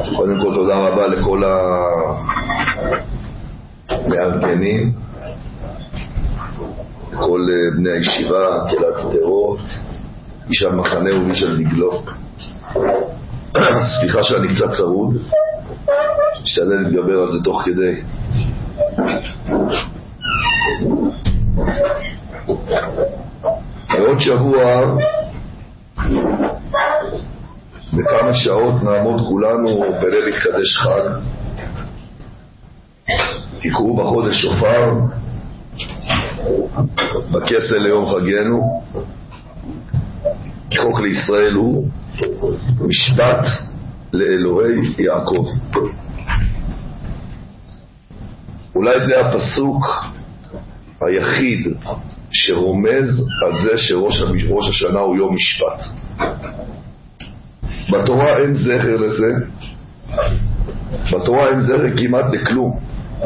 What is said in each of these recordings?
קודם כל תודה רבה לכל המארגנים, לכל בני הישיבה, קהילת שדרות, איש המחנה ואיש הדגלו. סליחה שאני קצת צרוד, אשתדל להתגבר על זה תוך כדי. בעוד שבוע בכמה שעות נעמוד כולנו בליל התקדש חג, תקראו בחודש שופר בכסל ליום חגנו, כי חוק לישראל הוא משפט לאלוהי יעקב. אולי זה הפסוק היחיד שרומז על זה שראש השנה הוא יום משפט. בתורה אין זכר לזה, בתורה אין זכר כמעט לכלום.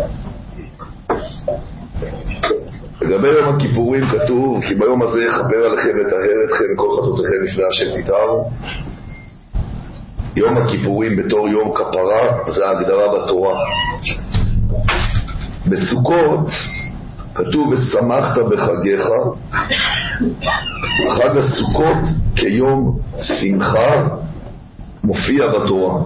לגבי יום הכיפורים כתוב כי ביום הזה יכפר עליכם וטהר אתכם מכל חטאותיכם לפני השם תטהרו. יום הכיפורים בתור יום כפרה זה ההגדרה בתורה. בסוכות כתוב ושמחת בחגיך, חג הסוכות כיום שמחה מופיע בתורה.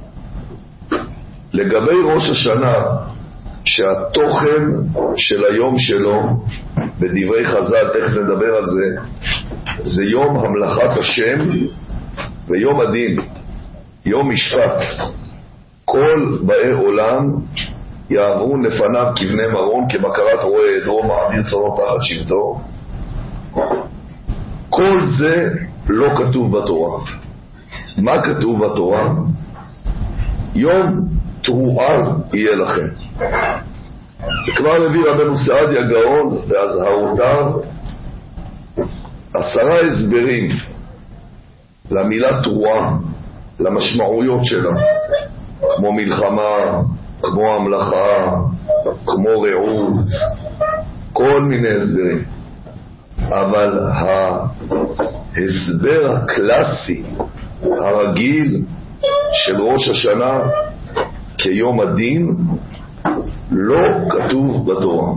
לגבי ראש השנה שהתוכן של היום שלו בדברי חז"ל, תכף נדבר על זה, זה יום המלכת השם ויום הדין, יום משפט. כל באי עולם יעברו לפניו כבני מרון, כבקרת רועה עדרו מעביר צרות תחת שבטו. כל זה לא כתוב בתורה. מה כתוב בתורה? יום תרועה יהיה לכם. וכבר הביא רבנו סעדיה גאון בהזהרותיו 10 הסברים למילה תרועה, למשמעויות שלה, כמו מלחמה, כמו המלאכה, כמו רעות, כל מיני הסברים. אבל ההסבר הקלאסי הרגיל של ראש השנה כיום הדין לא כתוב בתורה.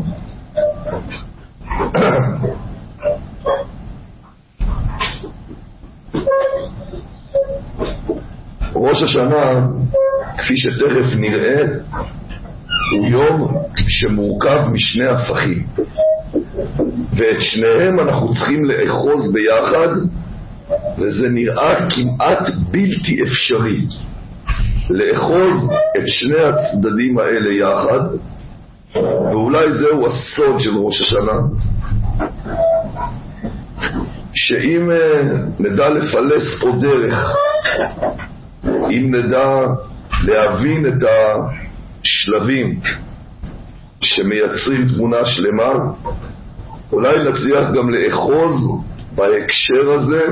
ראש השנה, כפי שתכף נראה, הוא יום שמורכב משני הפכים, ואת שניהם אנחנו צריכים לאחוז ביחד, וזה נראה כמעט בלתי אפשרי לאחוז את שני הצדדים האלה יחד. ואולי זהו הסוד של ראש השנה, שאם נדע לפלס פה דרך, אם נדע להבין את השלבים שמייצרים תמונה שלמה, אולי נצליח גם לאחוז בהקשר הזה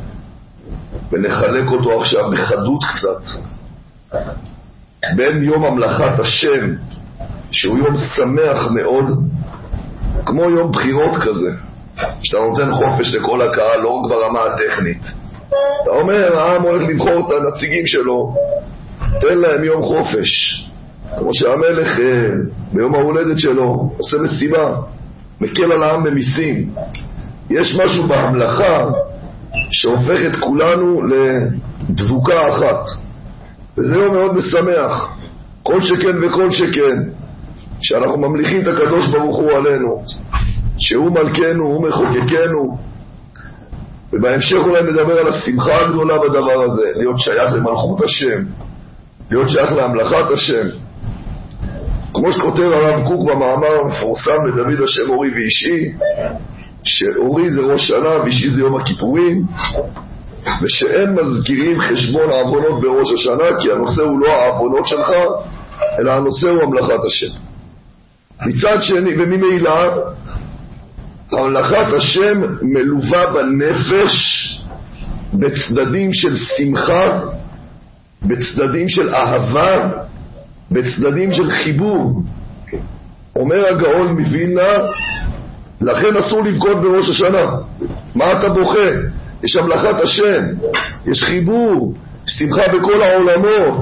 ונחלק אותו עכשיו בחדות קצת בין יום המלכת השם, שהוא יום שמח מאוד, כמו יום בחירות כזה, שאתה נותן חופש לכל הקהל, לא רק ברמה הטכנית. אתה אומר, העם הולך לבחור את הנציגים שלו, תן להם יום חופש. כמו שהמלך ביום ההולדת שלו עושה מסיבה, מקל על העם במיסים. יש משהו בהמלכה שהופך את כולנו לדבוקה אחת, וזה יום מאוד משמח. כל שכן וכל שכן שאנחנו ממליכים את הקדוש ברוך הוא עלינו, שהוא מלכנו, הוא מחוקקנו. ובהמשך אולי נדבר על השמחה הגדולה בדבר הזה, להיות שייך למלכות השם, להיות שייך להמלכת השם. כמו שכותב הרב קוק במאמר המפורסם לדוד השם אורי ואישי, שאורי זה ראש שנה ואישי זה יום הכיפורים, ושאין מזכירים חשבון העוונות בראש השנה, כי הנושא הוא לא העוונות שלך, אלא הנושא הוא המלכת השם. מצד שני, וממילא המלכת השם מלווה בנפש בצדדים של שמחה, בצדדים של אהבה, בצדדים של חיבור. אומר הגאון מווילנה, לכן אסור לבכות בראש השנה. מה אתה בוכה? יש המלכת השם, יש חיבור, שמחה בכל העולמות,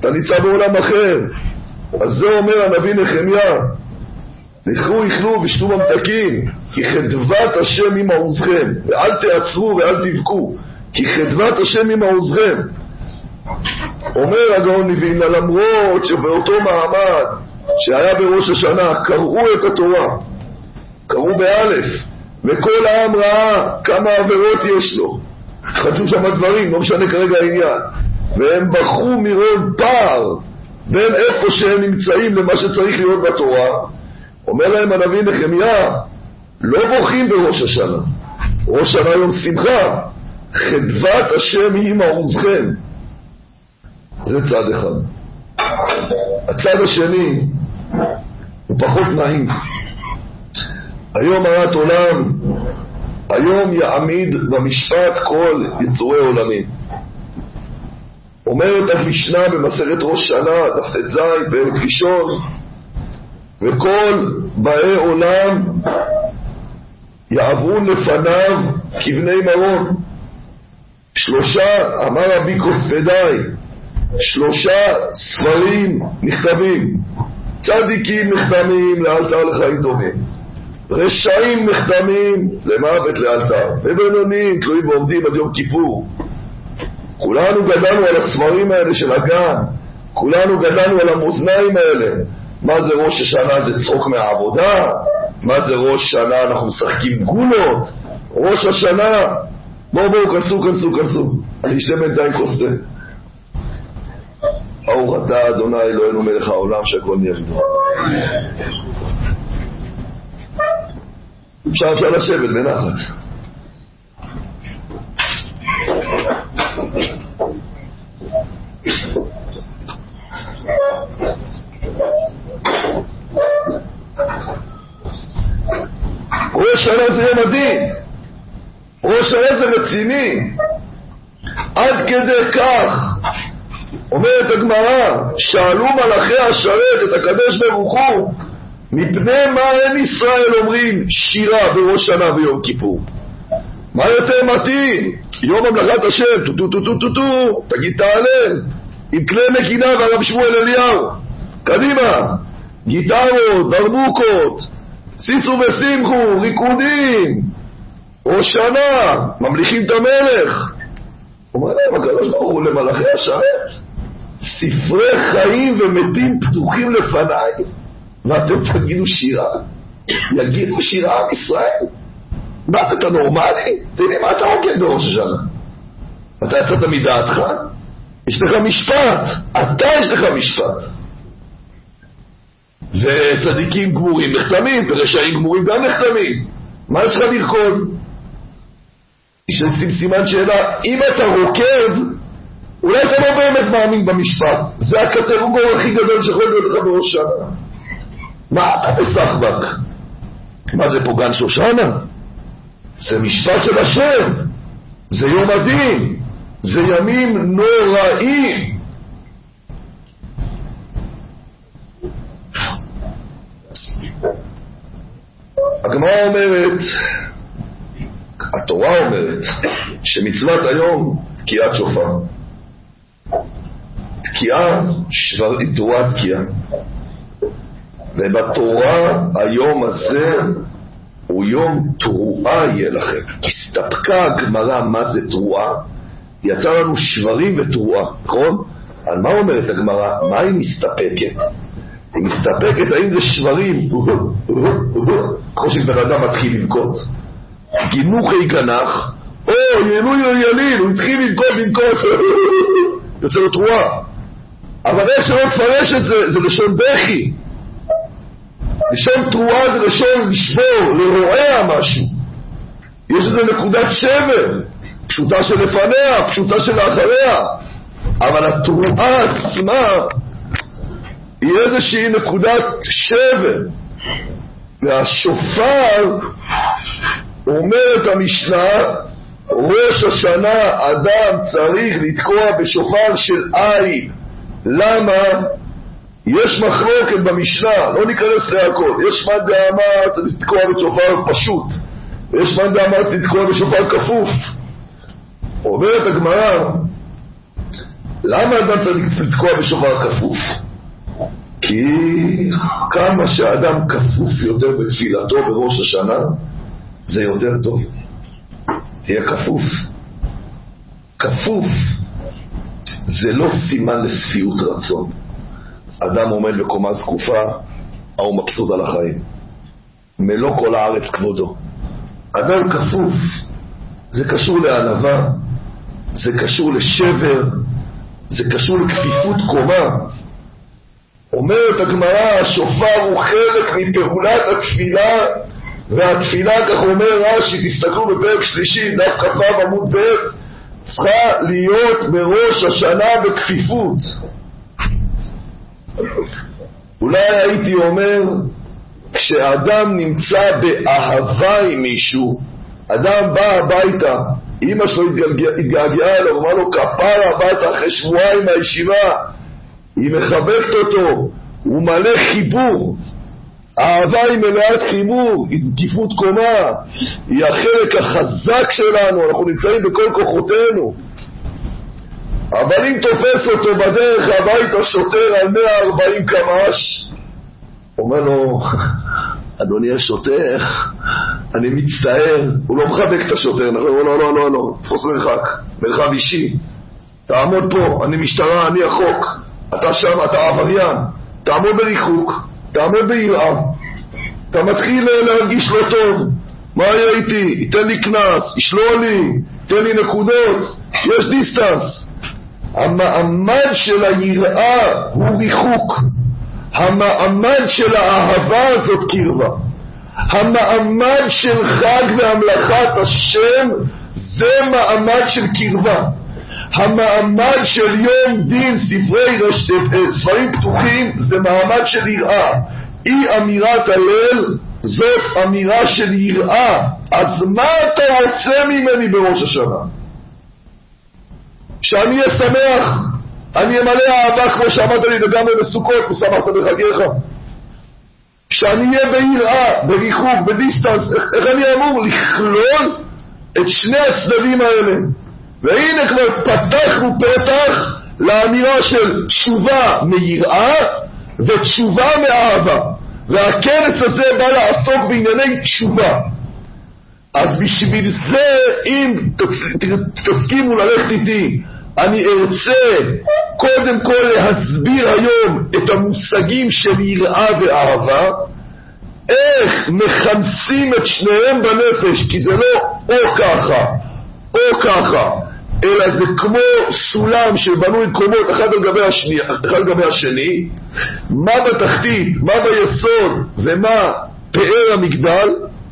אתה נמצא בעולם אחר. אז זה אומר הנביא נחמיה, לכו יאכלו ושתו ממתקים, כי חדוות השם עם מעוזכם, ואל תעצרו ואל תבכו, כי חדוות השם עם מעוזכם. אומר הגאון מווילנה, למרות שבאותו מעמד שהיה בראש השנה קראו את התורה, קראו באלף, וכל העם ראה כמה עבירות יש לו, חדשו שם דברים, לא משנה כרגע העניין, והם בחרו מרוב פער בין איפה שהם נמצאים למה שצריך להיות בתורה. אומר להם הנביא נחמיה, לא בוכים בראש השנה, ראש השנה יום שמחה, חדוות השם היא מעוזכם. זה צד אחד. הצד השני הוא פחות נעים. היום הרת עולם, היום יעמיד במשפט כל יצורי עולמים. אומרת המשנה במסכת ראש שנה, דף ט"ז, פרק ראשון, וכל באי עולם יעברו לפניו כבני מרון. שלושה, אמר רבי קוספדאי, 3 ספרים נכתבים. צדיקים נחתמים לאלתר לחיים טובים, רשעים נחתמים למוות לאלתר, ובינוניים תלויים ועומדים עד יום כיפור. כולנו גדלנו על הספרים האלה של הגן, כולנו גדלנו על המאזניים האלה. מה זה ראש השנה? זה צחוק מהעבודה? מה זה ראש השנה? אנחנו משחקים גולות. ראש השנה, בואו כנסו, אני אשתה בינתיים כוס תה. ברוך אתה אדוני אלוהינו מלך העולם שהכל נהיה בדברו. אפשר לשבת בנחת. ראש שנה זה יום הדין, ראש שנה זה רציני, עד כדי כך אומרת הגמרא, שאלו מלאכי השרת את הקדוש ברוך הוא, מפני מה אין ישראל אומרים שירה בראש שנה ויום כיפור? מה יותר מתאים? יום המלאכת השם, טו, תגיד תהלל עם כלי נגינה והרב שמואל אליהו. קדימה, גיטרות, דרבוקות, סיסו ושמחו, ריקודים, ראש שנה, ממליכים את המלך. אומר להם הקדוש ברוך הוא למלאכי השרת, ספרי חיים ומתים פתוחים לפניי, ואתם תגידו שירה? יגידו שירה עם ישראל? מה אתה נורמלי? תראי מה אתה רוקד בראש השנה? אתה יצאת מדעתך? יש לך משפט, אתה יש לך משפט. וצדיקים גמורים נחתמים, ורשעים גמורים גם נחתמים. מה יש לך לרקוד? יש לשים סימן שאלה, אם אתה רוקד, אולי אתה לא באמת מאמין במשפט. זה הקטגור הכי גדול שיכול להיות לך בראש שנה. מה אתה בסחבק? מה זה פה גן שושנה? זה משפט של השם, זה יום הדין, זה ימים נוראים. הגמרא אומרת, התורה אומרת, שמצוות היום תקיעת שופר. תקיעה, תרועה תקיעה. ובתורה היום הזה הוא יום תרועה יהיה לכם. הסתפקה הגמרא מה זה תרועה, יצא לנו שברים ותרועה, נכון? על מה אומרת הגמרא? מה היא מסתפקת? היא מסתפקת האם זה שברים כמו שבן אדם מתחיל לבכות, גינוחי גנח, או יליל, הוא התחיל לבכות יוצא לו תרועה. אבל איך שלא תפרש את זה, זה לשון בכי. לשון תרועה זה לשון לשבור, לרועע משהו. יש איזה נקודת שבר, פשוטה שלפניה, פשוטה שלאחריה, אבל התרועה עצמה היא איזושהי נקודת שבר. והשופר, אומרת המשנה, ראש השנה אדם צריך לתקוע בשופר של עין. למה? יש מחלוקת במשנה, לא ניכנס להכל. יש מה דאמר צריך לתקוע בשופר פשוט, ויש מה דאמר צריך לתקוע בשופר כפוף. אומרת הגמרא, למה אדם צריך לתקוע בשופר כפוף? כי כמה שאדם כפוף יותר בתפילתו בראש השנה, זה יותר טוב. תהיה כפוף. כפוף זה לא סימן לשביעות רצון. אדם עומד בקומה זקופה, הוא מבסוט על החיים. מלוא כל הארץ כבודו. אדם כפוף, זה קשור לענווה, זה קשור לשבר, זה קשור לכפיפות קומה. אומרת הגמרא, השופר הוא חלק מפעולת התפילה, והתפילה, כך אומר רש"י, תסתכלו בפרק שלישי, דף כ"ו עמוד ב', צריכה להיות בראש השנה בכפיפות. אולי הייתי אומר, כשאדם נמצא באהבה עם מישהו, אדם בא הביתה, אמא שלו התגעגעה אליו, אמר לו כפרה הביתה אחרי שבועיים מהישיבה, היא מחבקת אותו, הוא מלא חיבור. האהבה היא מלאת חיבור, היא זקיפות קומה, היא החלק החזק שלנו, אנחנו נמצאים בכל כוחותינו. אבל אם תופס אותו בדרך הביתה שוטר על 140 קמ"ש, אומר לו, אדוני השוטר, אני מצטער. הוא לא מחבק את השוטר, לא, תפוס מרחב אישי, תעמוד פה, אני משטרה, אני החוק, אתה שם, אתה עבריין, תעמוד בריחוק, תעמוד ביראה. אתה מתחיל להרגיש לא טוב, מה היה איתי? ייתן לי כנס, ישלול לי, ייתן לי נקודות, יש דיסטנס. המעמד של היראה הוא ריחוק, המעמד של האהבה זאת קרבה, המעמד של חג והמלאכת השם זה מעמד של קרבה, המעמד של יום דין ספרים פתוחים זה מעמד של יראה. אי אמירת הלל זאת אמירה של יראה. אז מה אתה רוצה ממני בראש השנה? שאני אהיה שמח, אני אמלא אהבה כמו שאמרת לי לגמרי בסוכות ושמחת בחגיך, שאני אהיה ביראה, בריחוק, בדיסטנס. איך אני אמור לכלול את שני הצדדים האלה? והנה כבר פתחנו פתח לאמירה של תשובה מיראה ותשובה מאהבה, והכנס הזה בא לעסוק בענייני תשובה. אז בשביל זה, אם תסכימו ללכת איתי, אני ארצה קודם כל להסביר היום את המושגים של יראה ואהבה, איך מכנסים את שניהם בנפש, כי זה לא או ככה או ככה, אלא זה כמו סולם שבנוי קומות אחד על גבי השני, מה בתחתית, מה ביסוד ומה פאר המגדל,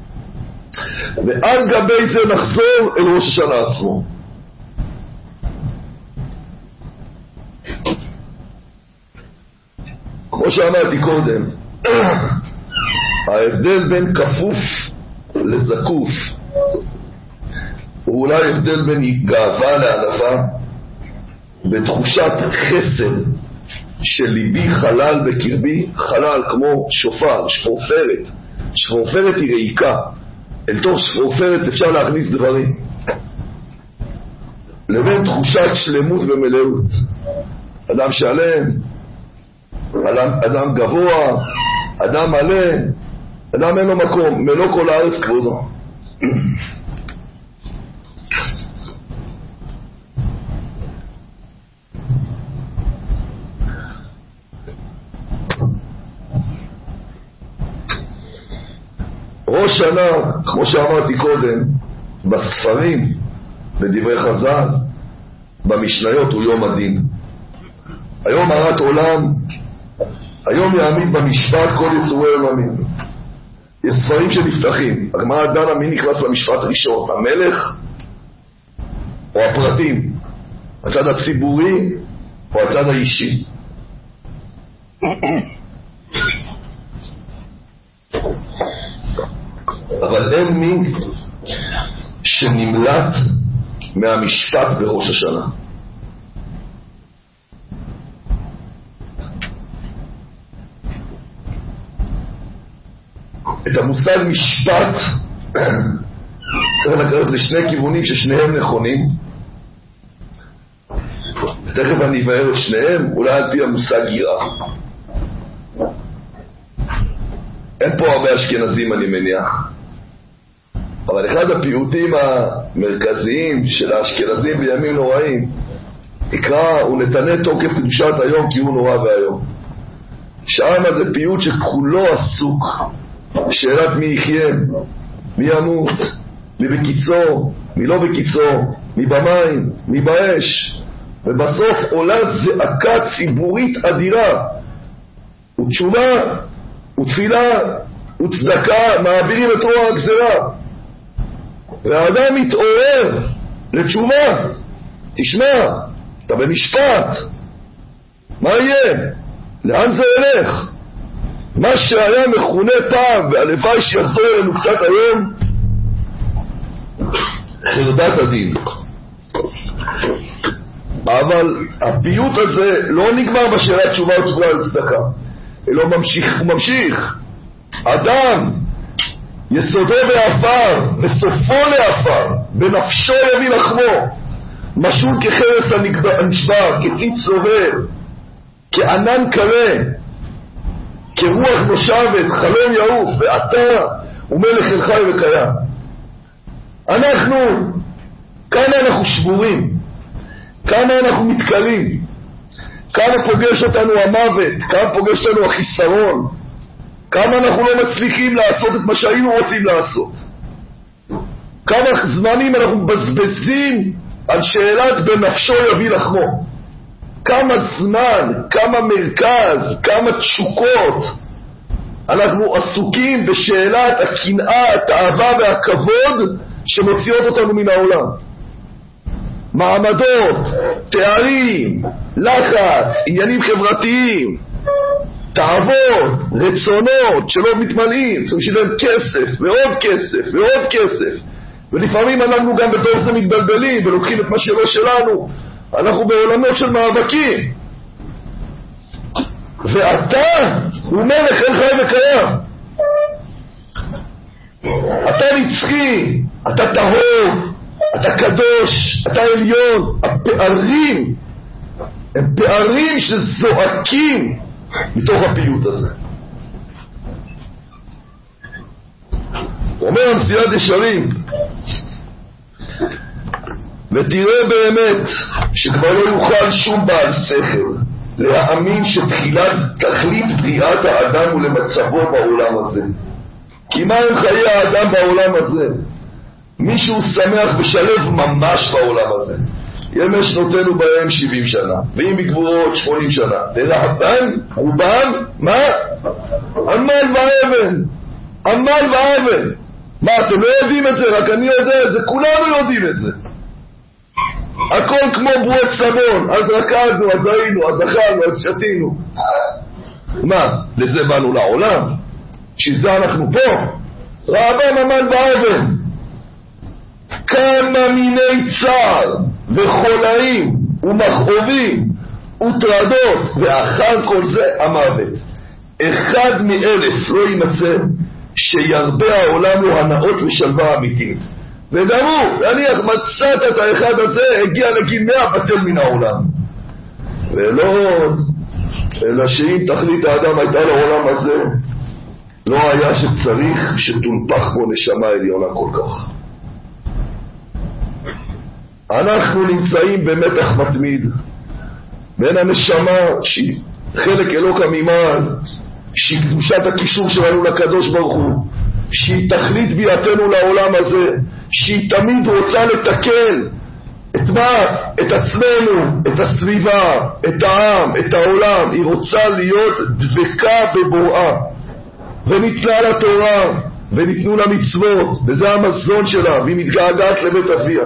ועל גבי זה נחזור אל ראש השנה עצמו. כמו שאמרתי קודם, ההבדל בין כפוף לזקוף הוא אולי הבדל בין גאווה לענווה, בתחושת חסד של ליבי חלל בקרבי, חלל כמו שופר, שפורפרת. שפורפרת היא רעיקה, אל תוך שפורפרת אפשר להכניס דברים, לבין תחושת שלמות ומלאות. אדם שלם, אדם גבוה, אדם מלא, אדם אין לו מקום, מלוא כל הארץ כבודו. ראש שנה, כמו שאמרתי קודם, בספרים, בדברי חז"ל, במשניות הוא יום הדין. היום הרת עולם, היום יעמיד במשפט כל יצורי עולמים. יש ספרים שנפתחים, הגמרא דנה מי נכנס למשפט ראשון, המלך או הפרטים, הצד הציבורי או הצד האישי. אבל אין מי שנמלט מהמשפט בראש השנה. את המושג משפט צריך לקחת לשני כיוונים ששניהם נכונים, תכף אני אבאר את שניהם, אולי על פי המושג יראה. אין פה הרבה אשכנזים אני מניח, אבל אחד הפיוטים המרכזיים של האשכנזים בימים נוראים נקרא הוא נתנה תוקף קדושת היום כי הוא נורא והיום. שם זה פיוט שכולו עסוק בשאלת מי יחיה, מי ימות, מי בקיצור, מי לא בקיצור, מי במים, מי באש, ובסוף עולה זעקה ציבורית אדירה, ותשובה ותפילה וצדקה מעבירים את רוע הגזרה, והאדם מתעורר לתשובה. תשמע, אתה במשפט, מה יהיה? לאן זה ילך? מה שהיה מכונה פעם והלוואי שיחזור אלינו קצת היום חרדת הדין. אבל הפיוט הזה לא נגמר בשאלת תשובה ותפילה וצדקה, אלא הוא ממשיך. אדם יסודו באפר וסופו לאפר, בנפשו יביא לחמו, משול כחרס הנשבר, כציץ צובר, כענן קלה, כרוח נושבת, חלום יעוף, ואתה ומלך אל חי וקיים. כמה אנחנו שבורים, כמה אנחנו מתקלים, כמה פוגש אותנו המוות, כמה פוגש אותנו החיסרון, כמה אנחנו לא מצליחים לעשות את מה שהיינו רוצים לעשות, כמה זמנים אנחנו מבזבזים על שאלת בנפשו יביא לחמו, כמה זמן, כמה מרכז, כמה תשוקות אנחנו עסוקים בשאלת הקנאה, התאווה והכבוד שמוציאות אותנו מן העולם. מעמדות, תארים, לחץ, עניינים חברתיים, תאוות, רצונות שלא מתמלאים, צריך לשלם כסף ועוד כסף ועוד כסף, ולפעמים אנחנו גם בתוך זה מתבלבלים ולוקחים את מה שלא שלנו. אנחנו בעולמות של מאבקים, ואתה הוא מלך אל חי וקיים, אתה נצחי, אתה טהור, אתה קדוש, אתה עליון. הפערים הם פערים שזועקים מתוך הפיוט הזה. אומר המסילת ישרים, ותראה באמת שכבר לא יוכל שום בעל שכל להאמין שתחילת תכלית בריאת האדם הוא למצבו בעולם הזה. כי מה הם חיי האדם בעולם הזה? מישהו שמח ושלב ממש בעולם הזה. ימי שנותינו בהם 70 שנה, ואם בגבורות 80 שנה. רובם, מה? עמל ואבן. עמל ואבן. מה, אתם לא יודעים את זה? רק אני יודע את זה, כולנו יודעים את זה. הכל כמו בועות סבון, אז רקדנו, אז היינו, אז אכלנו, אז שתינו. מה, לזה באנו לעולם? שזה אנחנו פה? רעבם עמל ואבן. כמה מיני צער וחולאים ומכאובים וטרדות, ואחר כל זה המוות. אחד מ1,000 לא יימצא שירבה העולם לו הנאות ושלווה אמיתית. ודמו, נניח מצאת את האחד הזה, הגיע לגיל 100 בטל מן העולם. ולא, אלא שאם תכלית האדם הייתה לעולם הזה, לא היה שצריך שתונפח בו נשמה עליונה כל כך. אנחנו נמצאים במתח מתמיד בין הנשמה שהיא חלק אלוקא ממעל, שהיא קדושת הקישור שלנו לקדוש ברוך הוא, שהיא תכלית ביאתנו לעולם הזה, שהיא תמיד רוצה לתקן את מה? את עצמנו, את הסביבה, את העם, את העולם. היא רוצה להיות דבקה בבוראה, וניתנה לתורה וניתנו לה מצוות, וזה המזון שלה, והיא מתגעגעת לבית אביה.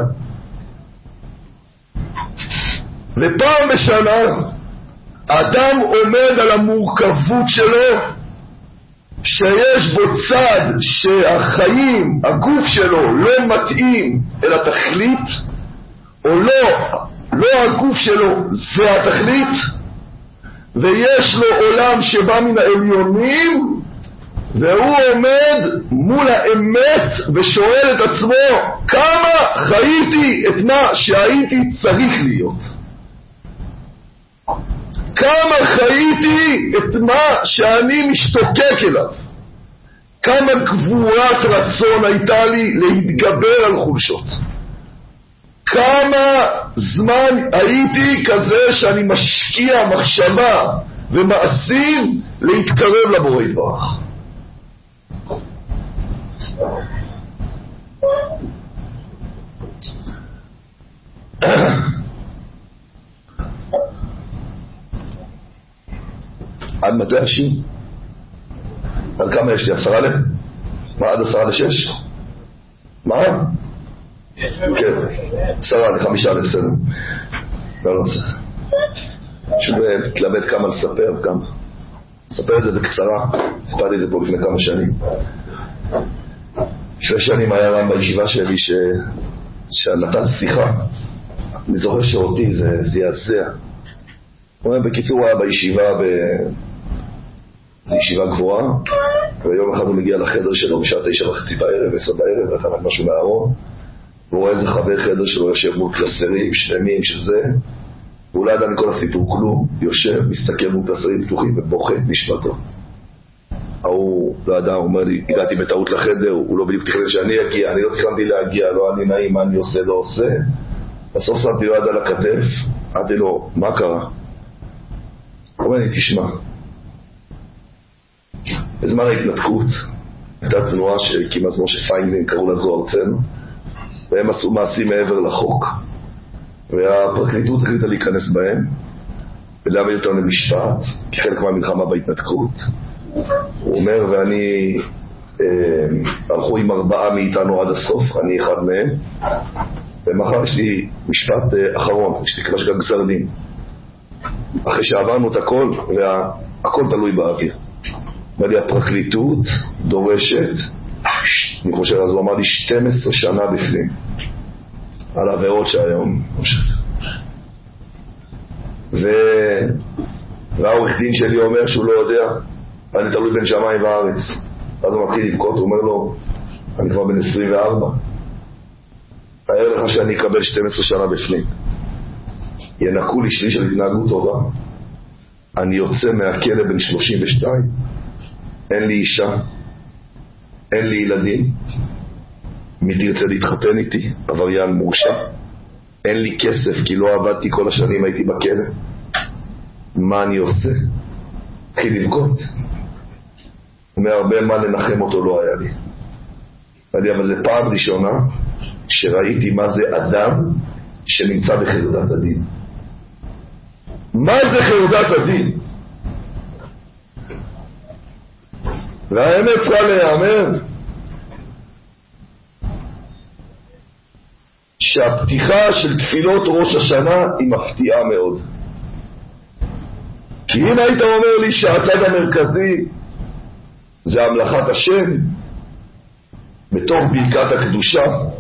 ופעם בשנה אדם עומד על המורכבות שלו, שיש בו צד שהחיים, הגוף שלו לא מתאים אל התכלית, או לא הגוף שלו זה התכלית, ויש לו עולם שבא מן העליונים, והוא עומד מול האמת ושואל את עצמו, כמה חייתי את מה שהייתי צריך להיות? כמה חייתי את מה שאני משתוקק אליו, כמה גבורת רצון הייתה לי להתגבר על חולשות, כמה זמן הייתי כזה שאני משקיע מחשבה ומעשים להתקרב לבורא יתברך. עד מתי השיר? עד כמה יש לי? 10 ל? מה, עד 5:50? מה? כן, 10 ל5 בסדר. לא צריך. פשוט מתלבט כמה לספר, כמה. לספר את זה בקצרה. סיפרתי את זה פה לפני כמה שנים. 6 שנים היה רם בישיבה שלי שנתן שיחה. אני זוכר שאותי זה זעזע. בקיצור הוא היה בישיבה, זו ישיבה גבוהה, ויום אחד הוא מגיע לחדר שלו בשעה 9:30 בערב, 10 בערב, וקראת משהו מהארון, והוא רואה איזה חבר חדר שלו יושב מול קלסרים שלמים שזה, והוא לא ידע מכל הסיפור כלום, יושב, מסתכל מול קלסרים פתוחים ובוכה נשמתו. הוא לא ידע, הוא אומר לי, הגעתי בטעות לחדר, הוא לא בדיוק תכנן שאני אגיע, אני לא תכננתי להגיע, לא אני נעים, מה אני עושה, לא עושה. בסוף שמתי לו יד על הכתף, אמרתי לו, מה קרה? הוא אומר לי, תשמע, בזמן ההתנתקות הייתה תנועה שכמעט כמו שפיינלין קראו לזו ארצנו, והם עשו מעשים מעבר לחוק, והפרקליטות החליטה להיכנס בהם ולהביא אותם למשפט כחלק מהמלחמה בהתנתקות. הוא אומר, ואני הלכו עם 4 מאיתנו עד הסוף, אני אחד מהם, ומחר יש לי משפט אחרון, יש לי כבר שגם גזר דין אחרי שעברנו את הכל, והכל תלוי באוויר. ואני הפרקליטות דורשת, אני חושב, אז הוא אמר לי 12 שנה בפנים על העבירות שהיום והעורך דין שלי אומר שהוא לא יודע, אני תלוי בין שמיים וארץ. אז הוא מתחיל לבכות, הוא אומר לו, אני כבר בן 24, תאר לך שאני אקבל 12 שנה בפנים, ינקו לי שליש של התנהגות טובה, אני יוצא מהכלא בן 32, אין לי אישה, אין לי ילדים, מי תרצה להתחתן איתי, עבריין מורשע, אין לי כסף כי לא עבדתי כל השנים, הייתי בכלא, מה אני עושה? התחיל לבכות. מהרבה מה לנחם אותו לא היה לי. אבל זה פעם ראשונה שראיתי מה זה אדם שנמצא בחרדת הדין. מה זה חרדת הדין? והאמת צריכה להיאמר שהפתיחה של תפילות ראש השנה היא מפתיעה מאוד. כי אם היית אומר לי שהצד המרכזי זה המלאכת השם בתוך ברכת הקדושה,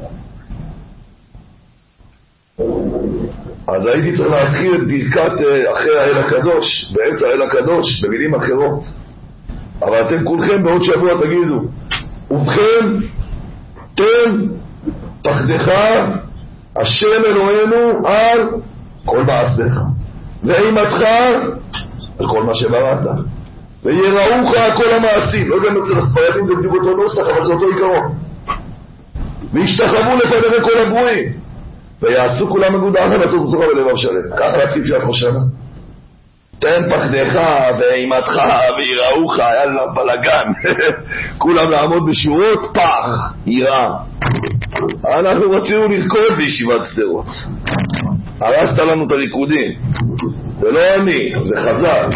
אז הייתי צריך להתחיל את ברכת אחרי האל הקדוש, באמצע האל הקדוש, במילים אחרות. אבל אתם כולכם בעוד שבוע תגידו, ובכן תן פחדך השם אלוהינו על כל מעשיך ואימתך על כל מה שבראת ויראוך כל המעשים. לא יודע אם אצל הספרדים זה בדיוק אותו נוסח, אבל זה אותו עיקרון. וישתחוו לפניך כל הברואים ויעשו כולם מגודח לעשות סוכה בלבב שלם. ככה להתחיל תפילת ראש השנה. תן פחדך ואימתך ויראוך, יאללה בלגן. כולם לעמוד בשורות, פח, יראה. אנחנו רצינו לרקוד בישיבת שדרות, הרסת לנו את הריקודים. זה לא אני, זה חז"ל,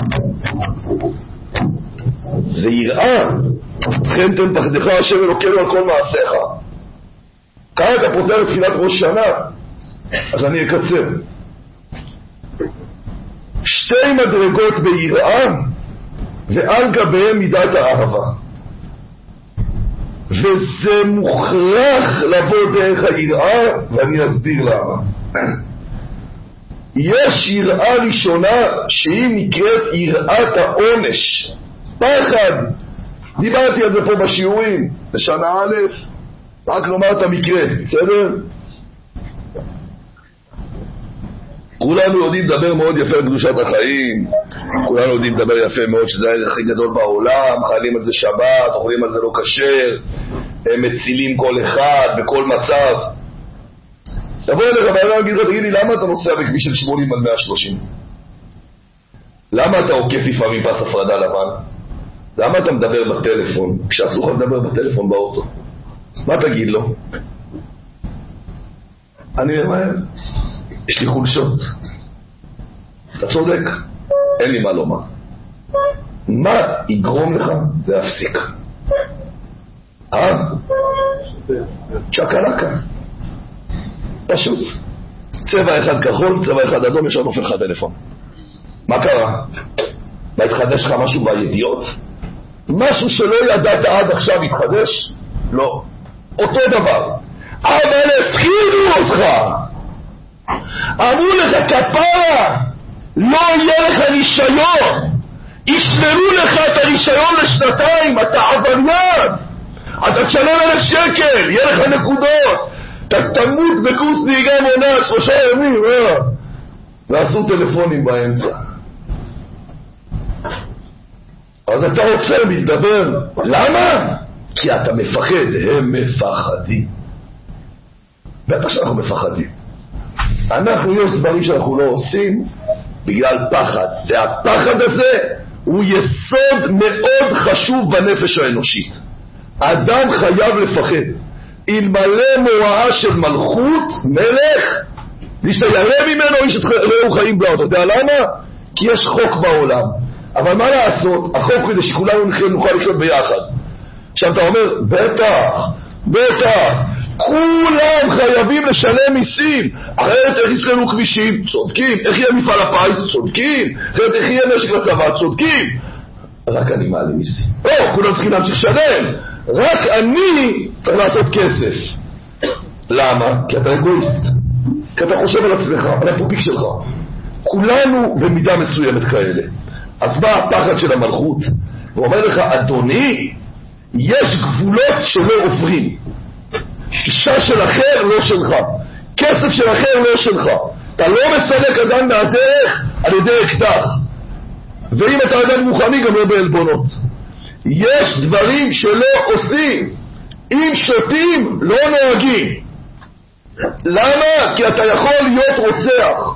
זה יראה. לכן תן פחדך השם אלוקינו על כל מעשיך. כאן אתה פותר את תפילת ראש שנה, אז אני אקצר. 2 מדרגות ביראה ועל גביהם מידת האהבה, וזה מוכרח לבוא דרך היראה, ואני אסביר למה. יש יראה ראשונה שהיא נקראת יראת העונש, פחד. דיברתי על זה פה בשיעורים בשנה א', רק לומר את המקרה, בסדר? כולנו יודעים לדבר מאוד יפה על קדושת החיים, כולנו יודעים לדבר יפה מאוד שזה הערך הכי גדול בעולם, חיילים על זה שבת, אוכלים על זה לא כשר, הם מצילים כל אחד בכל מצב. תבוא אליך ואני אגיד לך, תגיד לי, למה אתה נוסע בכביש של 80 על 130? למה אתה עוקף לפעמים פס הפרדה לבן? למה אתה מדבר בטלפון כשאסור לך לדבר בטלפון באוטו? מה תגיד לו? אני ממהר, יש לי חולשות. אתה צודק, אין לי מה לומר. מה יגרום לך להפסיק? צ'קלקה. פשוט. צבע אחד כחול, צבע אחד אדום, ישר נופל לך טלפון. מה קרה? מה התחדש לך משהו בידיעות? משהו שלא ידעת עד עכשיו התחדש? לא. אותו דבר. אבל הפחידו אותך. אמרו לך כפרה, לא יהיה לך רישיון. ישמרו לך את הרישיון לשנתיים, אתה עבריין. אתה תשלם 1,000 שקל, יהיה לך נקודות. אתה תמות בקורס נהיגה מונעת 3 ימים, ועשו טלפונים באמצע. אז אתה רוצה לדבר. למה? כי אתה מפחד. הם מפחדים. בטח שאנחנו מפחדים. אנחנו יש דברים שאנחנו לא עושים בגלל פחד. והפחד הזה הוא יסוד מאוד חשוב בנפש האנושית. אדם חייב לפחד. אלמלא מוראה של מלכות מלך, וישתיירא ממנו איש את רעהו חיים בלעו. אתה יודע למה? כי יש חוק בעולם. אבל מה לעשות? החוק כדי שכולנו נוכל לחיות ביחד. עכשיו אתה אומר, בטח, כולם חייבים לשלם מיסים, אחרת איך יסללו כבישים? צודקים. איך יהיה מפעל הפיס? צודקים. אחרת איך יהיה משק לצבא? צודקים. רק אני מעלה מיסים. כולם צריכים להמשיך לשלם. רק אני צריך לעשות כסף. למה? כי אתה אגואיסט. כי אתה חושב על עצמך, על הפופיק שלך. כולנו במידה מסוימת כאלה. אז בא הפחד של המלכות, הוא אומר לך, אדוני, יש גבולות שלא עוברים. אישה של אחר לא שלך, כסף של אחר לא שלך. אתה לא מסלק אדם מהדרך על ידי אקדח, ואם אתה אדם מוכני גם לא בעלבונות. יש דברים שלא עושים. אם שותים לא נוהגים. למה? כי אתה יכול להיות רוצח.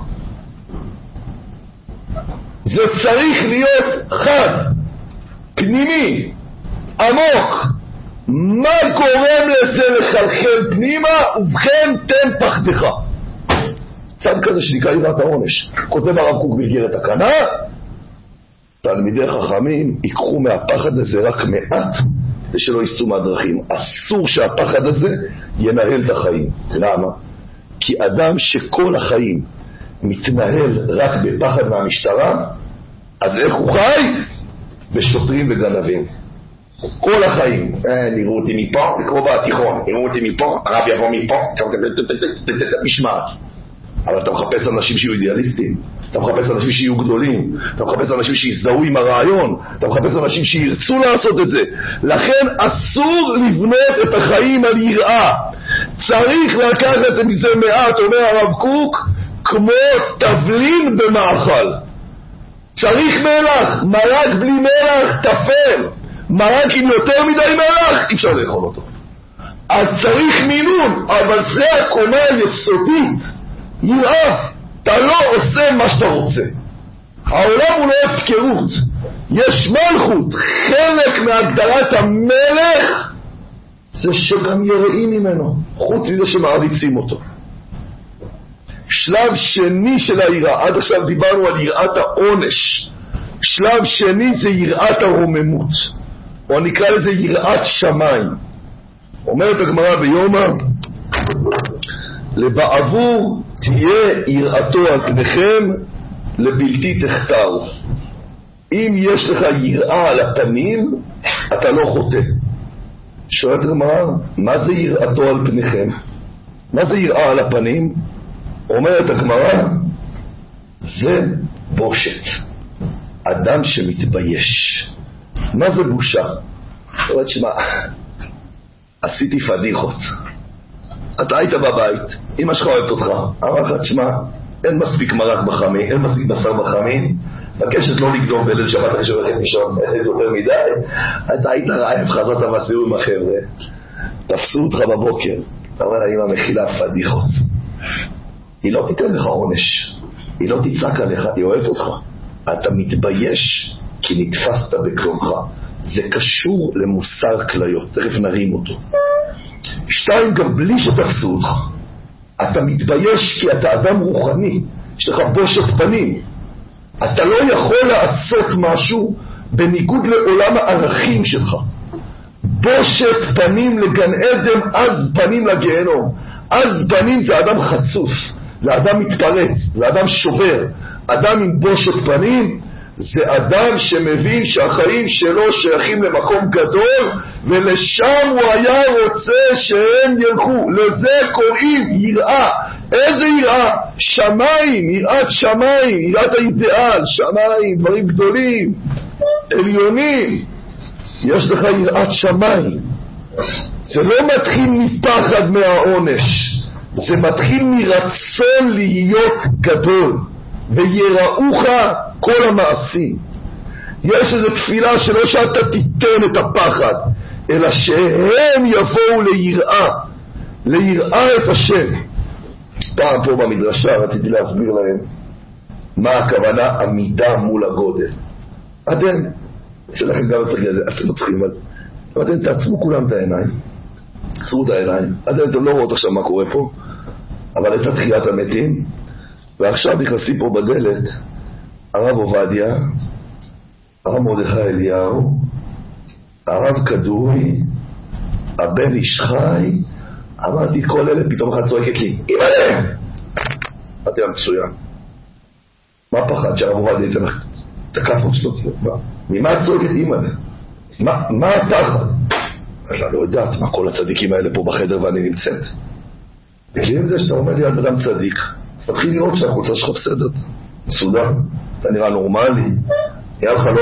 זה צריך להיות חד, פנימי, עמוק. מה גורם לזה לחלחל פנימה? ובכן תן פחדך. צד כזה שנקרא יראת העונש. כותב הרב קוק באיגרת הקנה, תלמידי חכמים ייקחו מהפחד הזה רק מעט ושלא ייסעו מהדרכים. אסור שהפחד הזה ינהל את החיים. למה? כי אדם שכל החיים מתנהל רק בפחד מהמשטרה, אז איך הוא חי? בשוטרים וגנבים. כל החיים. נראו אותי מפה, זה כמו בתיכון. נראו אותי מפה, הרב יבוא מפה, משמעת. אבל אתה מחפש אנשים שיהיו אידיאליסטים, אתה מחפש אנשים שיהיו גדולים, אתה מחפש אנשים שיזדהו עם הרעיון, אתה מחפש אנשים שירצו לעשות את זה. לכן אסור לבנות את החיים על יראה. צריך לקחת מזה מעט, אומר הרב קוק, כמו תבלין במאכל. צריך מלח, מרק בלי מלח תפל, מרק עם יותר מדי מלח אי אפשר לאכול אותו. אז צריך מינון, אבל זה הקומה היסודית. יראה, אתה לא עושה מה שאתה רוצה. העולם הוא לא הפקרות, יש מלכות. חלק מהגדרת המלך זה שגם יראים ממנו, חוץ מזה שמעריצים אותו. שלב שני של היראה, עד עכשיו דיברנו על יראת העונש. שלב שני זה יראת הרוממות, או נקרא לזה יראת שמיים. אומרת הגמרא ביומא, לבעבור תהיה יראתו על פניכם, לבלתי תחתר. אם יש לך יראה על הפנים, אתה לא חוטא. שואלת הגמרא, מה זה יראתו על פניכם? מה זה יראה על הפנים? אומרת הגמרא, זה בושת. אדם שמתבייש. מה זה בושה? אומרת, שמה, עשיתי פדיחות. אתה היית בבית, אמא שלך אוהבת אותך, אמר לך, תשמע, אין מספיק מרק בחמין, אין מספיק בשר בחמין, מבקשת לא לגדום בליל שבת אחרי שהולכת לישון יותר מדי, אתה היית רעב, חזרת בסיור עם החבר'ה, תפסו אותך בבוקר, אתה אומר, האמא מכילה פדיחות, היא לא תיתן לך עונש, היא לא תצעק עליך, היא אוהבת אותך, אתה מתבייש כי נתפסת בקרומך. זה קשור למוסר כליות, תכף נרים אותו. 2, גם בלי שתפסו אותך, אתה מתבייש כי אתה אדם רוחני, יש לך בושת פנים, אתה לא יכול לעשות משהו בניגוד לעולם הערכים שלך. בושת פנים לגן עדן, אז פנים לגיהנום. אז פנים זה אדם חצוף, זה אדם מתפרץ, זה אדם שובר. אדם עם בושת פנים זה אדם שמבין שהחיים שלו שייכים למקום גדול, ולשם הוא היה רוצה שהם ילכו. לזה קוראים יראה. איזה יראה? שמיים, יראת שמיים, יראת האידאל, שמיים, דברים גדולים, עליונים. יש לך יראת שמיים. זה לא מתחיל מפחד מהעונש, זה מתחיל מרצון להיות גדול, ויראוך כל המעשים. יש איזו תפילה שלא שאתה תיתן את הפחד, אלא שהם יבואו ליראה את השם. פעם פה במדרשה רציתי להסביר להם מה הכוונה עמידה מול הגודל. אתם, שלכם גם את הגדל, אתם לא צריכים, אבל אתם תעצמו כולם את העיניים, עצרו את העיניים. אתם לא רואות עכשיו מה קורה פה, אבל את תחיית המתים, ועכשיו נכנסים פה בדלת הרב עובדיה, הרב מרדכי אליהו, הרב כדורי, הבן איש חי. אמרתי כל אלה, פתאום אחת צועקת לי, אימא'לה! אמרתי לה, מצוין. מה פחד שהרב עובדיה ייתן לך את הכפות שלו? ממה את צועקת אימא'לה? מה הפחד? אז אני לא יודעת מה כל הצדיקים האלה פה בחדר ואני נמצאת. מכירים זה שאתה אומר לי על אדם צדיק, מתחיל לראות שהחוצה שלך בסדר, מסודר, אתה נראה נורמלי, נראה לך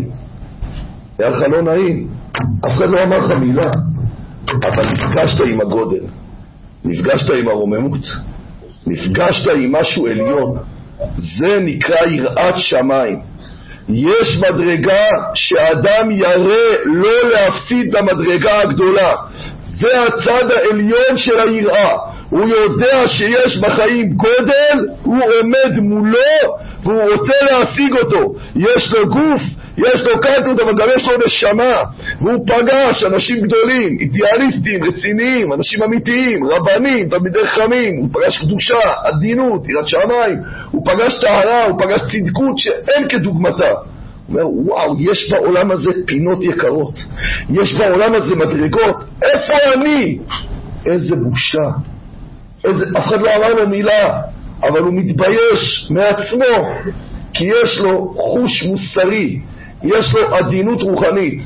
לא נעים, אף אחד לא אמר לך מילה, אבל נפגשת עם הגודל, נפגשת עם הרוממות, נפגשת עם משהו עליון. זה נקרא יראת שמיים. יש מדרגה שאדם יראה לא להפסיד למדרגה הגדולה, זה הצד העליון של היראה. הוא יודע שיש בחיים גודל, הוא עומד מולו והוא רוצה להשיג אותו. יש לו גוף, יש לו קטנות, אבל גם יש לו נשמה, והוא פגש אנשים גדולים, אידיאליסטים, רציניים, אנשים אמיתיים, רבנים, תלמידי חכמים. הוא פגש קדושה, עדינות, יראת שמיים, הוא פגש טהרה, הוא פגש צדקות שאין כדוגמתה. הוא אומר, וואו, יש בעולם הזה פינות יקרות, יש בעולם הזה מדרגות, איפה אני? איזה בושה, אף אחד לא אמר לו מילה, אבל הוא מתבייש מעצמו, כי יש לו חוש מוסרי, יש לו עדינות רוחנית.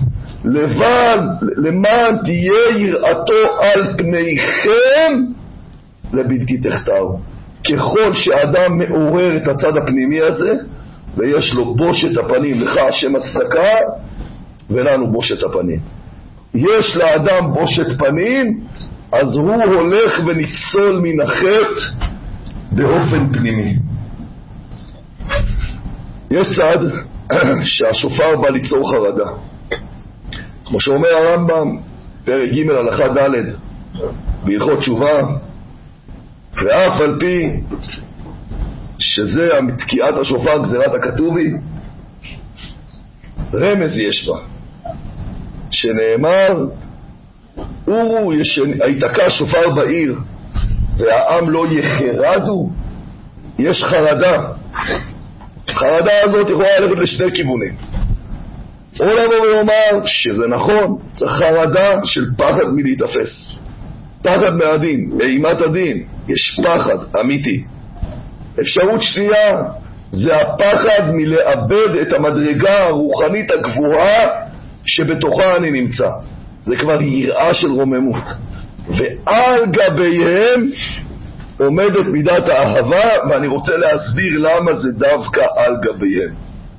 למען תהיה יראתו על פניכם לבלתי תחתרו. ככל שאדם מעורר את הצד הפנימי הזה, ויש לו בושת הפנים, לך השם הצדקה ולנו בושת הפנים. יש לאדם בושת פנים, אז הוא הולך וניצול מן החטא באופן פנימי. יש צד שהשופר בא ליצור חרדה, כמו שאומר הרמב"ם פרק ג' הלכה ד' בהלכות תשובה, ואף על פי שזה תקיעת השופר גזירת הכתובי, רמז יש בה, שנאמר אורו היתקע שופר בעיר והעם לא יחרדו. יש חרדה, החרדה הזאת יכולה ללכת לשני כיוונים. או לבוא ולומר שזה נכון, צריך חרדה של פחד מלהתאפס, פחד מהדין, מאימת הדין, יש פחד אמיתי. אפשרות שנייה זה הפחד מלאבד את המדרגה הרוחנית הגבוהה שבתוכה אני נמצא, זה כבר יראה של רוממות, ועל גביהם עומדת מידת האהבה, ואני רוצה להסביר למה זה דווקא על גביהם.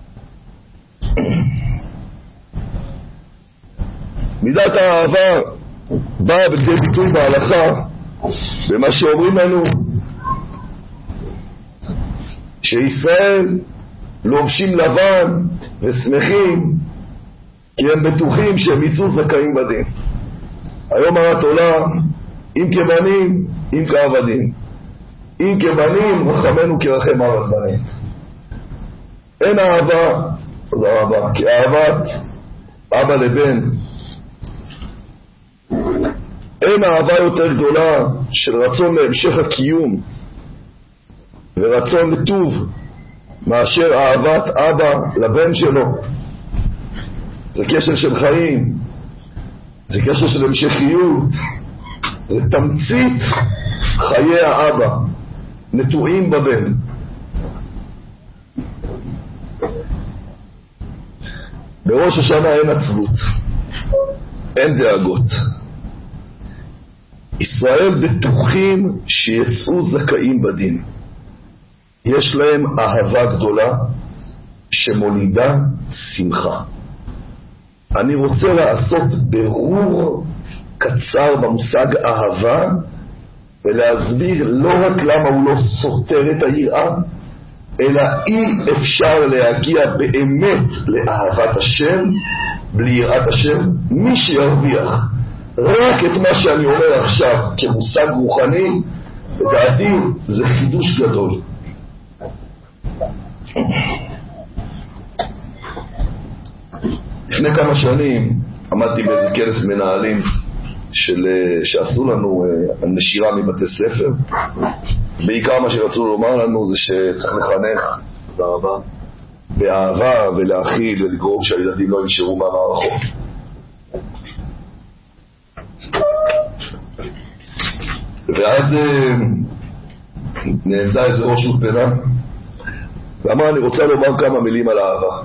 מידת האהבה באה בדי ביטוי בהלכה במה שאומרים לנו שישראל לובשים לבן ושמחים כי הם בטוחים שהם יצאו זכאים בדין. היום הרת עולם, אם כבנים, אם כעבדים. אם כבנים, רחמנו כרחם ארץ בנים. אין אהבה, תודה רבה, כי אהבת אבא לבן. אין אהבה יותר גדולה של רצון להמשך הקיום ורצון לטוב מאשר אהבת אבא לבן שלו. זה קשר של חיים, זה קשר של המשכיות, זה תמצית חיי האבא, נטועים בבן. בראש השנה אין עצבות, אין דאגות. ישראל בטוחים שיצאו זכאים בדין. יש להם אהבה גדולה שמולידה שמחה. אני רוצה לעשות ברור קצר במושג אהבה ולהסביר לא רק למה הוא לא סותר את היראה, אלא אי אפשר להגיע באמת לאהבת השם בלי יראת השם. מי שירוויח רק את מה שאני אומר עכשיו כמושג רוחני, לדעתי זה חידוש גדול. לפני כמה שנים עמדתי באיזה כנס מנהלים שעשו לנו נשירה מבתי ספר. בעיקר מה שרצו לומר לנו זה שצריך לחנך, תודה רבה, באהבה ולהכיל ולגרום שהילדים לא ינשרו מהמערכות. ואז נעמדה איזה ראש אולפנה ואמר, אני רוצה לומר כמה מילים על אהבה.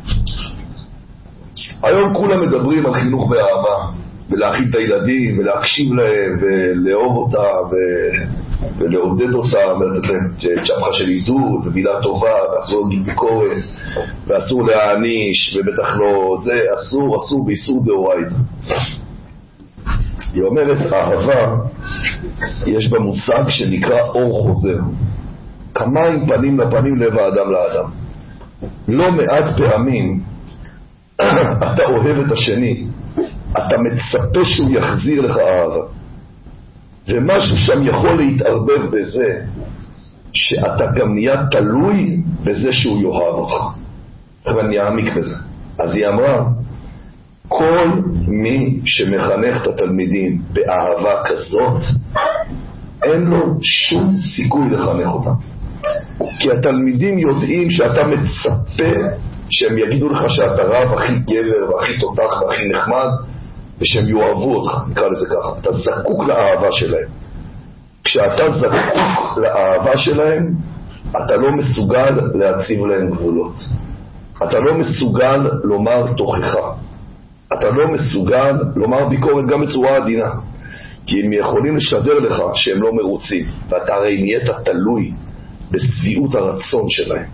היום כולם מדברים על חינוך באהבה, ולהכיל את הילדים ולהקשיב להם ולאהוב אותם ולעודד אותם ולתת להם צ'פחה של עידוד ומילה טובה, ואסור להגיד ביקורת ואסור להעניש ובטח לא זה, אסור באיסור דאורייתא. היא אומרת, אהבה יש בה מושג שנקרא אור חוזר, כמיים פנים לפנים לב האדם לאדם. לא מעט פעמים אתה אוהב את השני, אתה מצפה שהוא יחזיר לך אהבה, ומשהו שם יכול להתערבב בזה שאתה גם נהיה תלוי בזה שהוא יאהב אותך. ואני אעמיק בזה. אז היא אמרה, כל מי שמחנך את התלמידים באהבה כזאת, אין לו שום סיכוי לחנך אותם, כי התלמידים יודעים שאתה מצפה שהם יגידו לך שאתה רב הכי גבר והכי תותח והכי נחמד, ושהם יאהבו אותך, נקרא לזה ככה. אתה זקוק לאהבה שלהם. כשאתה זקוק לאהבה שלהם, אתה לא מסוגל להציב להם גבולות. אתה לא מסוגל לומר תוכחה. אתה לא מסוגל לומר ביקורת גם בצורה עדינה. כי הם יכולים לשדר לך שהם לא מרוצים, ואתה הרי נהיית תלוי בסביעות הרצון שלהם.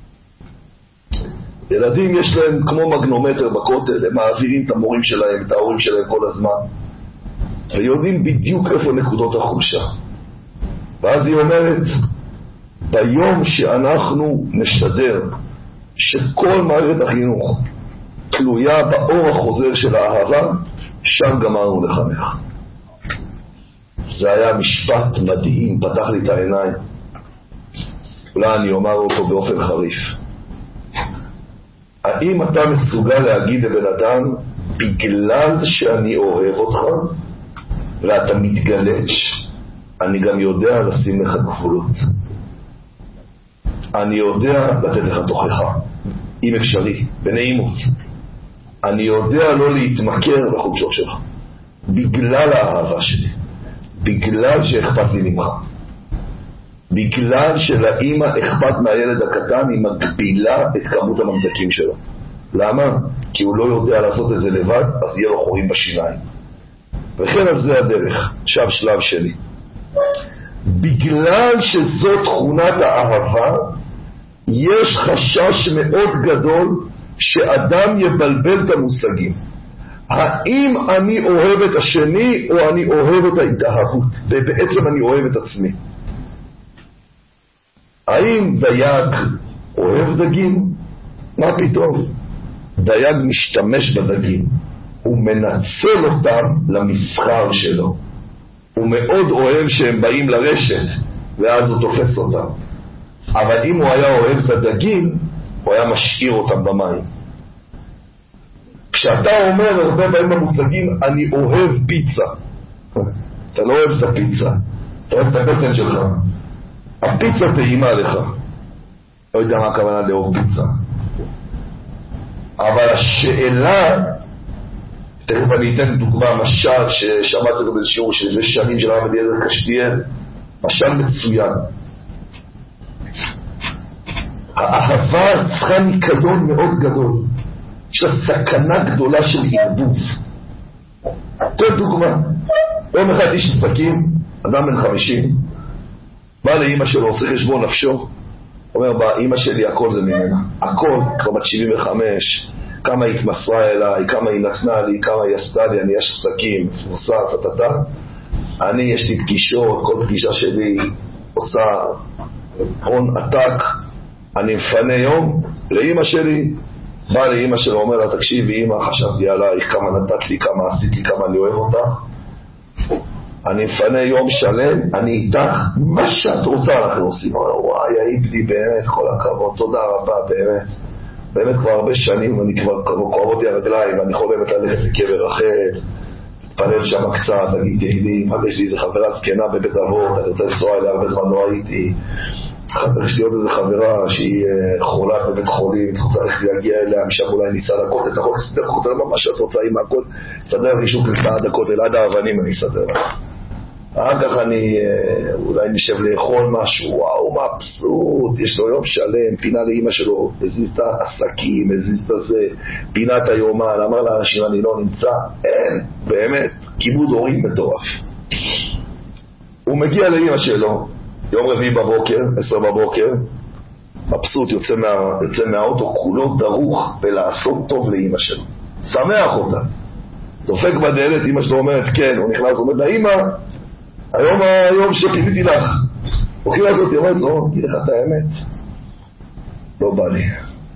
ילדים יש להם כמו מגנומטר בכותל, הם מעבירים את המורים שלהם, את ההורים שלהם כל הזמן, ויודעים בדיוק איפה נקודות החולשה. ואז היא אומרת, ביום שאנחנו נשדר שכל מערכת החינוך תלויה באור החוזר של האהבה, שם גמרנו לחנך. זה היה משפט מדהים, פתח לי את העיניים. אולי אני אומר אותו באופן חריף. האם אתה מסוגל להגיד לבן אדם, בגלל שאני אוהב אותך ואתה מתגלש, אני גם יודע לשים לך גבולות, אני יודע לתת לך תוכחה, אם אפשרי, בנעימות, אני יודע לא להתמכר לחולשות שלך, בגלל האהבה שלי, בגלל שאכפת לי ממך, בגלל שלאמא אכפת מהילד הקטן, היא מגבילה את כמות הממתקים שלו. למה? כי הוא לא יודע לעשות את זה לבד, אז יהיה לו חורים בשיניים. וכן על זה הדרך. עכשיו שלב שלי. בגלל שזאת תכונת האהבה, יש חשש מאוד גדול שאדם יבלבל את המושגים. האם אני אוהב את השני או אני אוהב את ההתאהבות? ובעצם אני אוהב את עצמי. האם דייג אוהב דגים? מה פתאום? דייג משתמש בדגים, הוא מנצל אותם למסחר שלו, הוא מאוד אוהב שהם באים לרשת ואז הוא תופס אותם. אבל אם הוא היה אוהב את הדגים, הוא היה משאיר אותם במים. כשאתה אומר הרבה בהם במושגים אני אוהב פיצה, אתה לא אוהב את הפיצה, אתה אוהב את הבטן שלך. הפיצה טעימה לך, לא יודע מה הכוונה לאהוב פיצה, אבל השאלה, תכף אני אתן דוגמה, משל ששמעתי אותו בשיעור של שנים של הרב אליעזר קשתיאל, משל מצוין. האהבה צריכה ניקיון מאוד גדול, יש לה סכנה גדולה של ערבוב. תן דוגמה, יום אחד איש עסקים, אדם בן 50, בא לאמא שלו, עושה חשבון נפשו, אומר, באמא שלי הכל זה ממנה, הכל, כבר בת 75, כמה היא התמסרה אליי, כמה היא נתנה לי, כמה היא עשתה לי, אני יש עסקים, עושה, אני יש לי פגישות, כל פגישה שלי עושה הון עתק, אני מפנה יום לאמא שלי, בא לאמא שלו, אומר לה, תקשיבי אמא, חשבתי עלייך, כמה נתת לי, כמה עשית לי, כמה אני אוהב אותך, אני מפנה יום שלם, אני איתך, מה שאת רוצה אנחנו עושים. וואי, היית לי באמת, כל הכבוד, תודה רבה, באמת כבר הרבה שנים, אני כבר כואבות לי הרגליים, ואני חולמת ללכת לקבר אחר, פנל שם קצת, להגיד תהילים, יש לי איזה חברה זקנה בבית אבות, אני רוצה לנסוע אליה, הרבה זמן לא הייתי, יש לי עוד איזה חברה שהיא חולה בבית חולים, צריך להגיע אליה, משם אולי ניסה לכותל, אתה יכול לסדר לכותל, מה שאת רוצה עם הכל, סדר רישוק כניסה עד הכותל, עד האבנים אני אסדר. אחר כך אני אולי נשב לאכול משהו, וואו, מה פסות, יש לו יום שלם, פינה לאמא שלו, הזיז את העסקים, הזיז את זה, פינה את היומן, אמר לאנשים אני לא נמצא, אין, באמת, כיבוד הורים מטורף. הוא מגיע לאמא שלו, יום רביעי בבוקר, 10 בבוקר, מבסוט, יוצא מהאוטו, כולו דרוך ולעשות טוב לאמא שלו, שמח אותה, דופק בדלת, אמא שלו אומרת כן, הוא נכנס, אומר לה, אמא, היום שפיניתי לך, הולכים לעשות, היא אומרת, לא, אגיד לך את האמת, לא בא לי.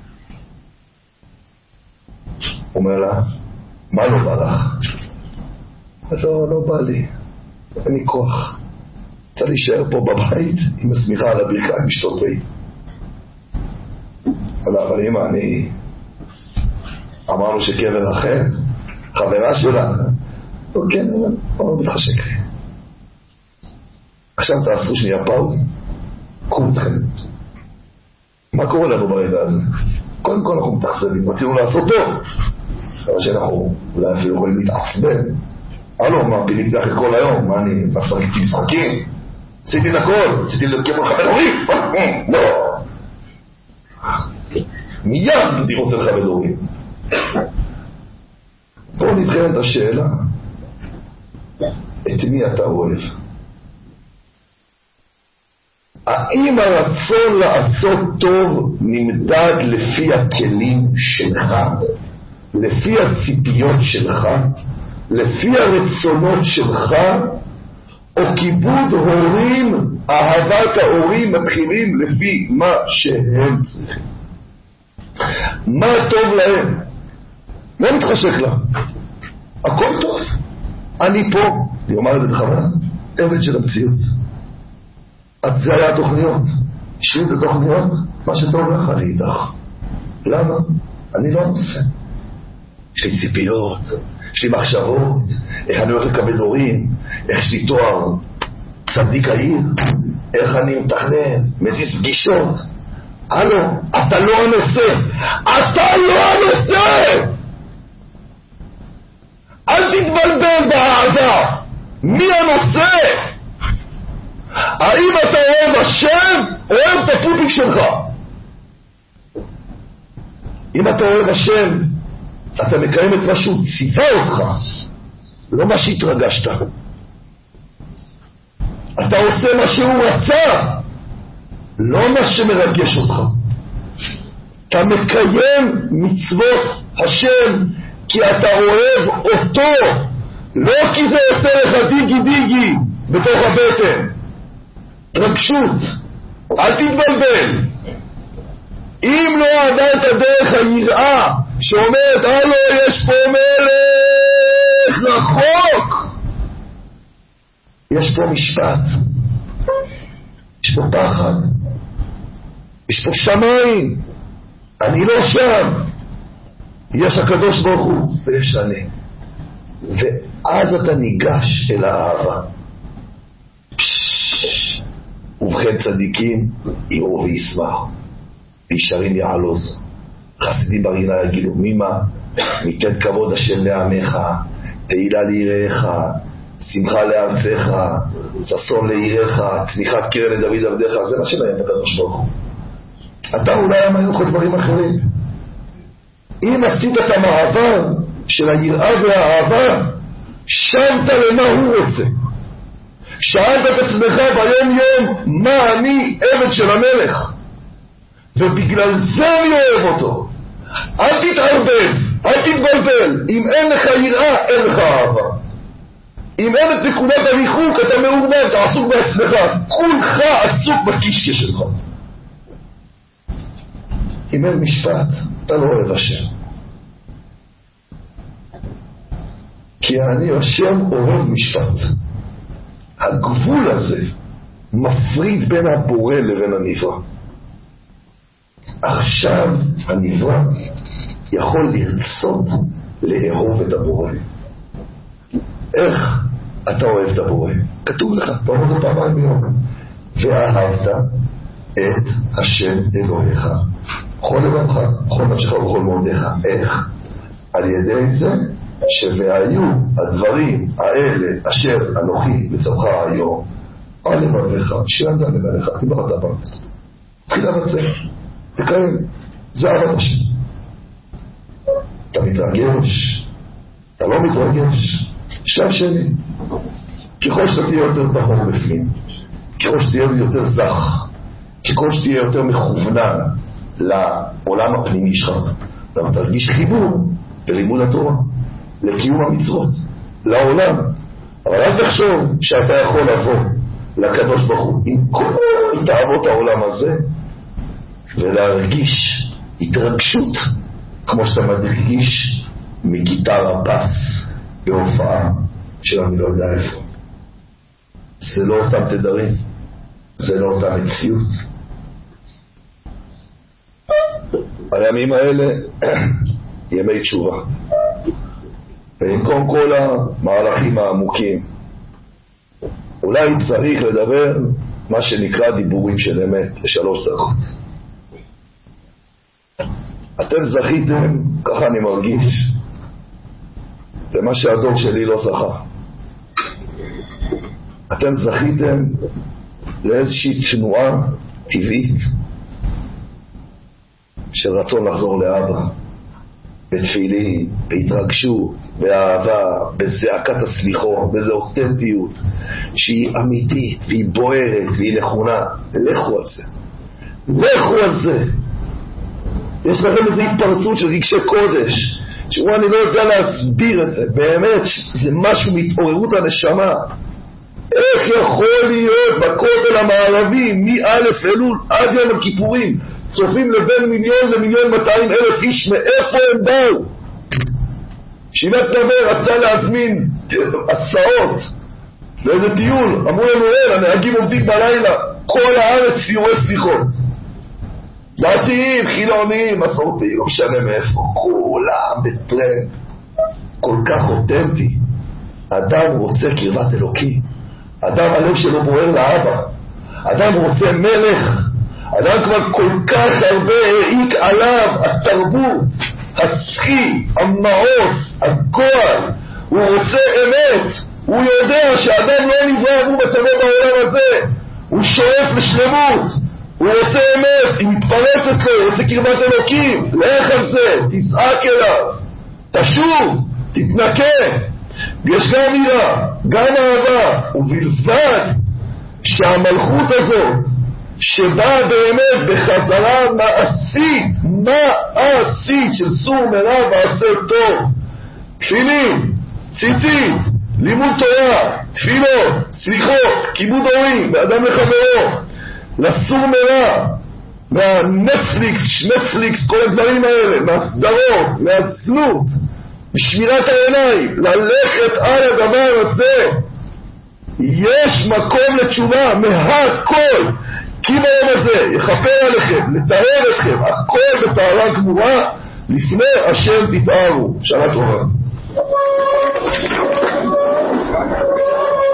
אומר לה, מה לא בא לך? לא בא לי, אין לי כוח, צריך להישאר פה בבית עם הסמיכה על הברכיים משתותי. אבל אמא, אני אמרנו שקבר אחר, חברה שלה, כן, לא מתחשק לי. עכשיו תעשו שנייה פאוז, קחו אתכם. מה קורה לנו ברגע הזה? קודם כל אנחנו מתחסבים, רצינו לעשות טוב, אבל שאנחנו אולי אפילו יכולים להתעצבן. מה, פיניתי לך את כל היום, מה אני משחקתי משחקים? עשיתי לכל, עשיתי לכיוון חבר הורים, לא. מיד אני רוצה לך בדורים. פה נבחנת השאלה, את מי אתה אוהב? האם הרצון לעשות טוב נמדד לפי הכלים שלך, לפי הציפיות שלך, לפי הרצונות שלך, או כיבוד הורים, אהבת ההורים מתחילים לפי מה שהם צריכים? מה טוב להם? לא מתחשק לה, הכל טוב, אני פה, אני אומר את זה בכוונה, עבד של המציאות. זה היה התוכניות, שלי את התוכניות, מה שטוב לך אני איתך. למה? אני לא נושא, יש לי ציפיות, יש לי מחשבות, איך אני הולך לקבל הורים, איך יש לי תואר צדיק העיר, איך אני מתכנן, מזיז פגישות. הלו, אתה לא הנושא, אתה לא הנושא, אל תתבלבל באהדה. מי הנושא? האם אתה אוהב השם, אוהב את הפופיק שלך? אם אתה אוהב השם, אתה מקיים את מה שהוא ציווה אותך, לא מה שהתרגשת. אתה עושה מה שהוא רצה, לא מה שמרגש אותך. אתה מקיים מצוות השם כי אתה אוהב אותו, לא כי זה עושה לך דיגי דיגי בתוך הבטן. רגשות, אל תתבלבל. אם לא עדת הדרך היראה שאומרת הלו יש פה מלך רחוק, יש פה משפט, יש פה פחד, יש פה שמיים, אני לא שם, יש הקדוש ברוך הוא ויש אני. ואז אתה ניגש אל האהבה. ובכן צדיקים יראו וישמחו וישרים יעלוז. חסידים ברינה יגידו מימה ניתן כבוד השם לעמך, תהילה ליראיך, שמחה לארצך, ששון ליראיך, צמיחת קרן לדוד עבדיך. זה מה שלהם הקדוש ברוך הוא. אתה אולי אמר לך דברים אחרים. אם עשית את המעבר של היראה והאהבה, שמת למה הוא רוצה. שאלת את עצמך ביום יום מה אני עבד של המלך, ובגלל זה אני אוהב אותו. אל תתערבב, אל תתבלבל. אם אין לך יראה, אין לך אהבה. אם אין את נקודת הריחוק, אתה מעורבב, אתה עסוק בעצמך, כולך עסוק בקישקע שלך. אם אין משפט, אתה לא אוהב השם. כי אני השם אוהב משפט. הגבול הזה מפריד בין הבורא לבין הנברא. עכשיו הנברא יכול לרצות לאהוב את הבורא. איך אתה אוהב את הבורא? כתוב לך, תאמר אותו פעמיים ביום. ואהבת את השם אלוהיך בכל לבבך, בכל נפשך ובכל מאודיך. איך? על ידי זה שהיו הדברים האלה אשר אנוכי מצווך היום על לבבך, שיענדה לבניך, תמרת הבא, תחילה בצע, תקיים, זה אהבת השם. אתה מתרגש, אתה לא מתרגש, שם שני. ככל שאתה תהיה יותר טהור בפנים, ככל שתהיה יותר זך, ככל שתהיה יותר מכוונן לעולם הפנימי שלך, אתה תרגיש חיבור בלימוד התורה, לקיום המצוות, לעולם. אבל אל תחשוב שאתה יכול לבוא לקדוש ברוך הוא עם כל תאוות העולם הזה ולהרגיש התרגשות כמו שאתה מרגיש מגיטרה בס בהופעה של אני לא יודע איפה. זה לא אותם תדרים, זה לא אותה מציאות. הימים האלה ימי תשובה, במקום כל המהלכים העמוקים אולי צריך לדבר מה שנקרא דיבורים של אמת ל3 דקות. אתם זכיתם, ככה אני מרגיש, למה שהדור שלי לא זכה. אתם זכיתם לאיזושהי תנועה טבעית של רצון לחזור לאבא, בתפילין, בהתרגשות, באהבה, בזעקת הסליחות, באיזו אותנטיות שהיא אמיתית והיא בוערת והיא נכונה. לכו על זה, לכו על זה. יש לכם איזו התפרצות של רגשי קודש שהוא אני לא יודע להסביר את זה, באמת זה משהו מהתעוררות הנשמה. איך יכול להיות בכותל המערבי מא' אלול עד יום הכיפורים צופים לבין 1,000,000 ל1,200,000 איש? מאיפה הם באו? שיבת דבר רצה להזמין הסעות לאיזה טיול, אמרו לנו הנהגים עובדים בלילה, כל הארץ סיורי סליחות, דתיים, חילונים, מסורתיים, לא משנה מאיפה, כולם בטרנד כל כך אותנטי. אדם רוצה קרבת אלוקי, אדם הלב שלו בוער לאבא, אדם רוצה מלך, אדם כבר כל כך הרבה העיק עליו התרבות, הצחי, המעוס, הגועל. הוא רוצה אמת, הוא יודע שאדם לא נברא והוא מצווה בעולם הזה, הוא שואף לשלמות, הוא רוצה אמת, היא מתפרצת לו, הוא רוצה קרבת אלוקים. לך על זה, תזעק אליו, תשוב, תתנקה. יש גם יראה, גם אהבה, ובלבד שהמלכות הזאת שבאה באמת בחזרה מעשית של סור מרע ועשה טוב, תפילין, ציצית, לימוד תורה, תפילות, סליחות, כיבוד הורים, באדם לחברו, לסור מרע, מהנטפליקס, כל הדברים האלה, מהסדרות, מהזנות, משמירת העיניים, ללכת על הדבר הזה. יש מקום לתשובה מהכל, כי ביום הזה יכפר עליכם, לטהר אתכם, הכל בטהרה גמורה, לפני השם תתארו. שנה טובה.